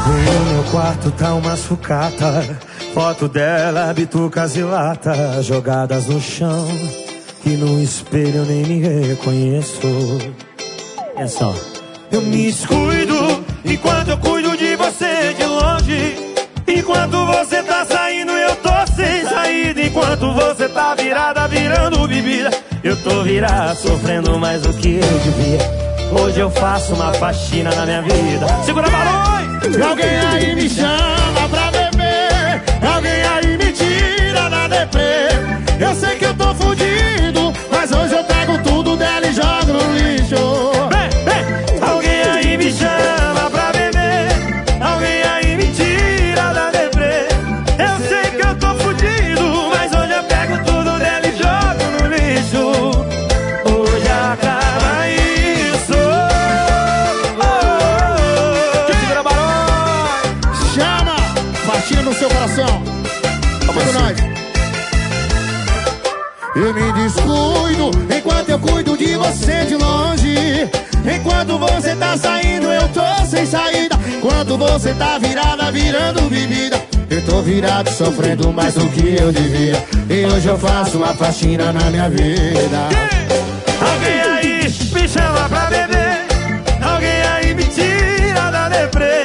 No meu quarto tá uma sucata, foto dela, bitucas e lata jogadas no chão, e no espelho eu nem me reconheço. É só. Eu me descuido enquanto eu cuido de você de longe. Enquanto você tá saindo eu tô sem saída. Enquanto você tá virada virando bebida, eu tô virado sofrendo mais do que eu devia. Hoje eu faço uma faxina na minha vida. Segura a balão! Alguém aí me chama pra beber, alguém aí me tira da deprê. Eu sei que eu tô fudido, mas hoje eu pego tudo dela e jogo no lixo. Alguém aí me chama pra beber, alguém aí me tira da deprê. Eu sei que eu tô fudido, mas hoje eu pego tudo dela e jogo no lixo. Hoje acaba isso. Segura barulho! Chama! Faxina no seu coração. Vamos com nós. Eu me descuido enquanto eu cuido de você de longe. Enquanto você tá saindo eu tô sem saída. Enquanto você tá virada virando bebida, eu tô virado sofrendo mais do que eu devia. E hoje eu faço uma faxina na minha vida. Alguém aí me chama pra beber, alguém aí me tira da deprê.